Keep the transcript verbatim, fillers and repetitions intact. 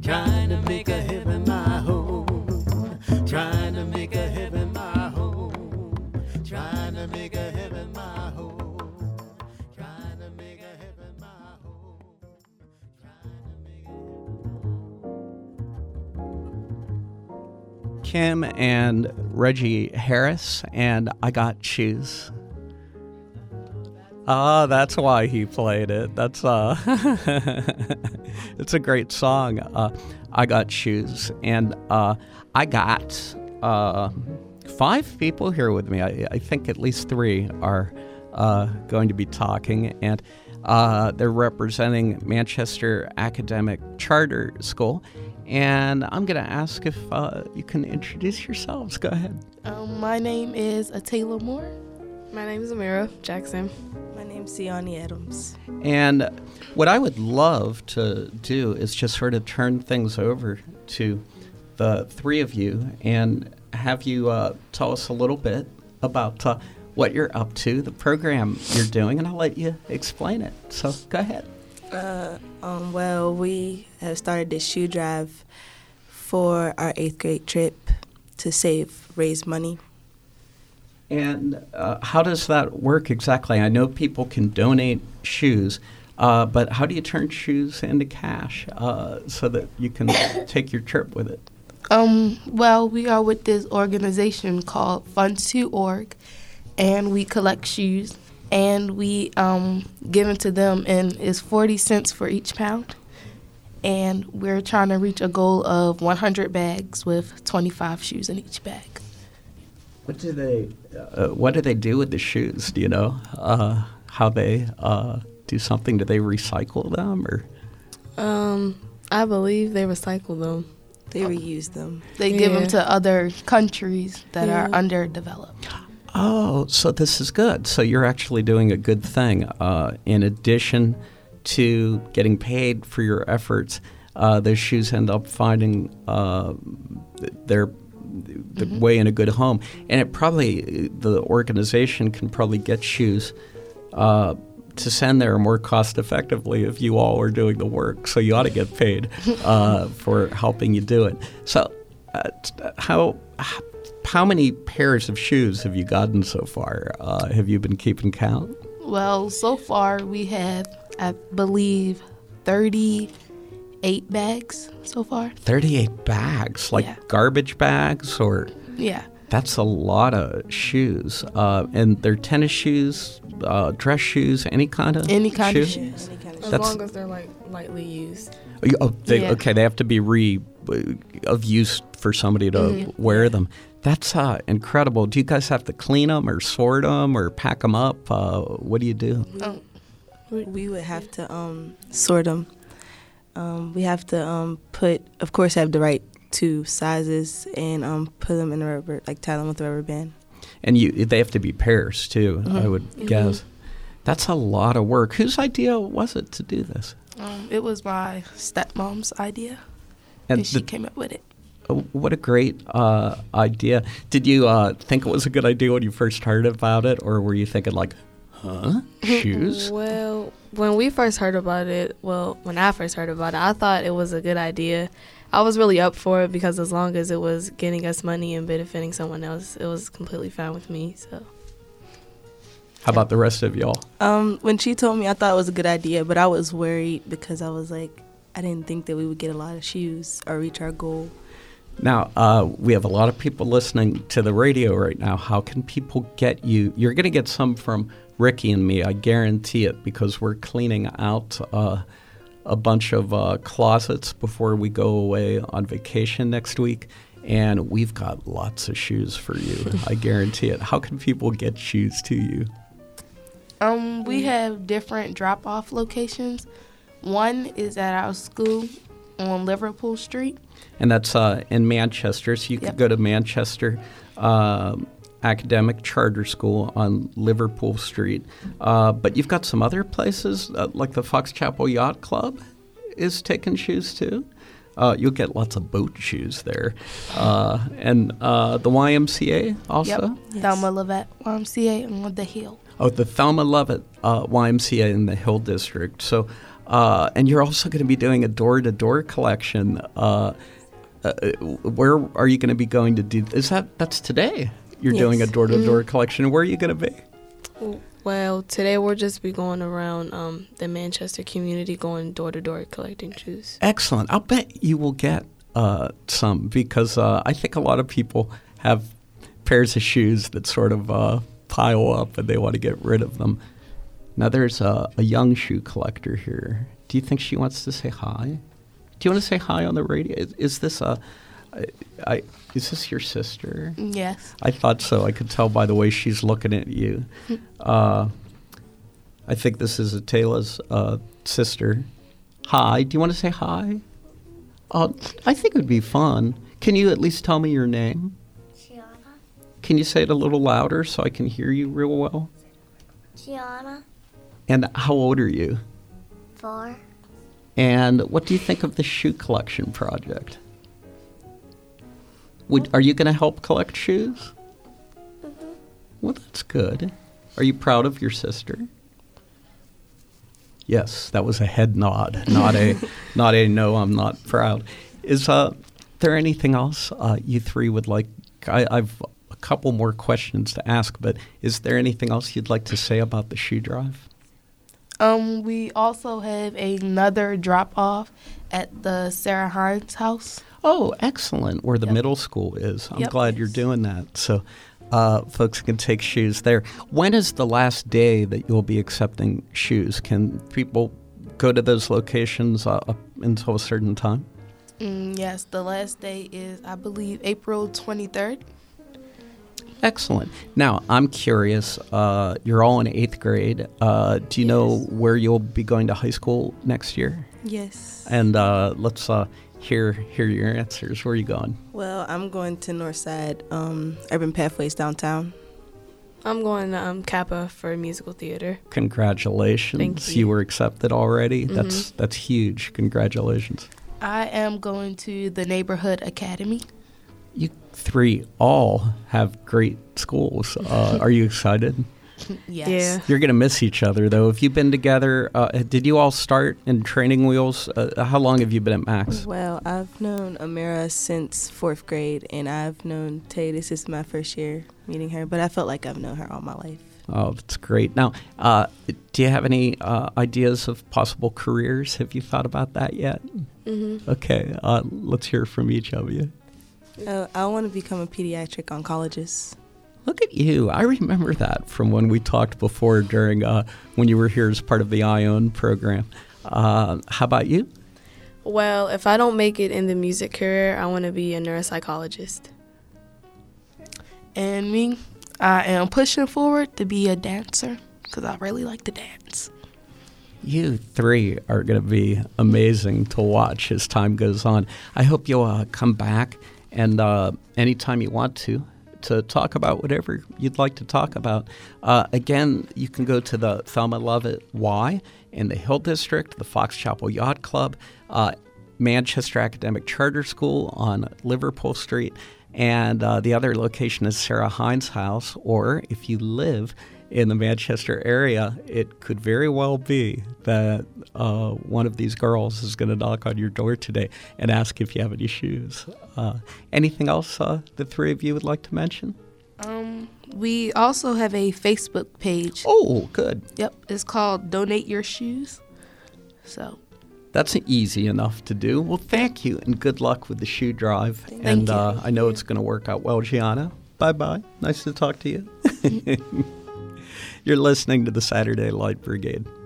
trying to make a heaven my home, trying to make a heaven my home, trying to make a heaven my home, trying to make a heaven my home, trying to make a Kim and Reggie Harris, and I Got Shoes. Ah, that's why he played it. That's uh, it's a great song. Uh, I Got Shoes, and uh, I got uh, five people here with me. I, I think at least three are uh, going to be talking, and uh, they're representing Manchester Academic Charter School. And I'm going to ask if uh, you can introduce yourselves. Go ahead. Um, my name is Atayla Moore. My name is Amira Jackson. My name's Siani Adams. And what I would love to do is just sort of turn things over to the three of you and have you uh, tell us a little bit about uh, what you're up to, the program you're doing, and I'll let you explain it. So go ahead. Uh, um, well, we have started this shoe drive for our eighth grade trip to save, raise money. And uh, how does that work exactly? I know people can donate shoes, uh, but how do you turn shoes into cash uh, so that you can take your trip with it? Um, well, we are with this organization called Funds to Org, and we collect shoes, and we um, give them to them, and it's forty cents for each pound. And we're trying to reach a goal of one hundred bags with twenty-five shoes in each bag. What do they uh, What do they do with the shoes? Do you know uh, how they uh, do something? Do they recycle them or? Um, I believe they recycle them. They reuse them. They give Yeah. them to other countries that Yeah. are underdeveloped. Oh, so this is good. So you're actually doing a good thing. Uh, in addition to getting paid for your efforts, uh, those shoes end up finding uh, their the Mm-hmm. way in a good home. And it probably, the organization can probably get shoes uh, to send there more cost effectively if you all are doing the work. So you ought to get paid uh, for helping you do it. So uh, t- how how many pairs of shoes have you gotten so far? Uh, have you been keeping count? Well, so far we have, I believe, thirty-eight bags so far. thirty-eight bags, like Yeah. garbage bags, or Yeah. that's a lot of shoes. Uh, and they're tennis shoes, uh, dress shoes, any kind of Any kind of shoe? shoes. Any kind of As That's- long as they're like lightly used. Oh, you- oh, they, Yeah. Okay, they have to be re of use for somebody to Mhm. wear them. That's uh, incredible. Do you guys have to clean them or sort them or pack them up? Uh, what do you do? Um, we would have to um, sort them. Um, we have to um, put, of course, have the right two sizes and um, put them in a rubber, like tie them with a rubber band. And you, they have to be pairs too, I would Mhm. guess. That's a lot of work. Whose idea was it to do this? um, it was my stepmom's idea, And and she the- came up with it. Oh, what a great uh, idea. Did you uh, think it was a good idea when you first heard about it, or were you thinking like, huh, shoes? Well, when we first heard about it, well, when I first heard about it, I thought it was a good idea. I was really up for it because as long as it was getting us money and benefiting someone else, it was completely fine with me. So How about the rest of y'all? Um, when she told me, I thought it was a good idea, but I was worried because I was like, I didn't think that we would get a lot of shoes or reach our goal. Now, uh, we have a lot of people listening to the radio right now. How can people get you? You're going to get some from Ricky and me, I guarantee it, because we're cleaning out uh, a bunch of uh, closets before we go away on vacation next week. And we've got lots of shoes for you, I guarantee it. How can people get shoes to you? Um, we have different drop-off locations. One is at our school on Liverpool Street. And that's uh, in Manchester, so you Yep. could go to Manchester um, Academic Charter School on Liverpool Street. Uh, but you've got some other places, uh, like the Fox Chapel Yacht Club is taking shoes too. Uh, you'll get lots of boat shoes there. Uh, and uh, the Y M C A also? Yep. Yes. Thelma Lovett Y M C A on the Hill. Oh, the Thelma Lovett uh, Y M C A in the Hill District. So Uh, and you're also going to be doing a door-to-door collection. Uh, uh, where are you going to be going to do? Is that that's today? You're Yes. doing a door-to-door Mm-hmm. collection. Where are you going to be? Well, today we'll just be going around um, the Manchester community, going door to door collecting shoes. Excellent. I'll bet you will get uh, some because uh, I think a lot of people have pairs of shoes that sort of uh, pile up and they want to get rid of them. Now, there's a, a young shoe collector here. Do you think she wants to say hi? Do you want to say hi on the radio? Is, is this a, I, I, is this your sister? Yes. I thought so. I could tell by the way she's looking at you. Uh, I think this is Atela's uh, sister. Hi. Do you want to say hi? Uh, I think it would be fun. Can you at least tell me your name? Gianna. Can you say it a little louder so I can hear you real well? Gianna. And how old are you? Four. And what do you think of the shoe collection project? Would, are you going to help collect shoes? Mm-hmm. Well, that's good. Are you proud of your sister? Yes, that was a head nod, not a, not a no. I'm not proud. Is uh, there anything else uh, you three would like? I, I've a couple more questions to ask, but is there anything else you'd like to say about the shoe drive? Um, we also have another drop off at the Sarah Hines house. Oh, excellent! Where the Yep. middle school is. I'm Yep. glad you're doing that. So, uh, folks can take shoes there. When is the last day that you'll be accepting shoes? Can people go to those locations uh, up until a certain time? Mm, yes, the last day is, I believe, April twenty-third. Excellent. Now, I'm curious. Uh, you're all in eighth grade. Uh, do you know where you'll be going to high school next year? Yes. And uh, let's uh, hear hear your answers. Where are you going? Well, I'm going to Northside um, Urban Pathways downtown. I'm going to um, Kappa for musical theater. Congratulations. Thank you. were accepted already. Mhm. That's that's huge. Congratulations. I am going to the Neighborhood Academy. You three all have great schools. Uh, are you excited? Yes. Yeah. You're going to miss each other, though. Have you been together? Uh, did you all start in training wheels? Uh, how long have you been at Max? Well, I've known Amira since fourth grade, and I've known Tay. This is my first year meeting her, but I felt like I've known her all my life. Oh, that's great. Now, uh, do you have any uh, ideas of possible careers? Have you thought about that yet? Mm-hmm. Okay, uh, let's hear from each of you. Uh, I want to become a pediatric oncologist. Look at you. I remember that from when we talked before during uh, when you were here as part of the ION program. Uh, how about you? Well, if I don't make it in the music career, I want to be a neuropsychologist. And me, I am pushing forward to be a dancer because I really like to dance. You three are going to be amazing to watch as time goes on. I hope you'll uh, come back and uh, anytime you want to, to talk about whatever you'd like to talk about. Uh, again, you can go to the Thelma Lovett Y in the Hill District, the Fox Chapel Yacht Club, uh, Manchester Academic Charter School on Liverpool Street, and uh, the other location is Sarah Hines House, or if you live in the Manchester area, it could very well be that uh, one of these girls is going to knock on your door today and ask if you have any shoes. Uh, anything else uh, the three of you would like to mention? Um, we also have a Facebook page. Oh, good. Yep, it's called Donate Your Shoes. So, That's easy enough to do. Well, thank you, and good luck with the shoe drive. Thank and you. Uh, I know it's going to work out well, Gianna. Bye-bye. Nice to talk to you. You're listening to the Saturday Light Brigade.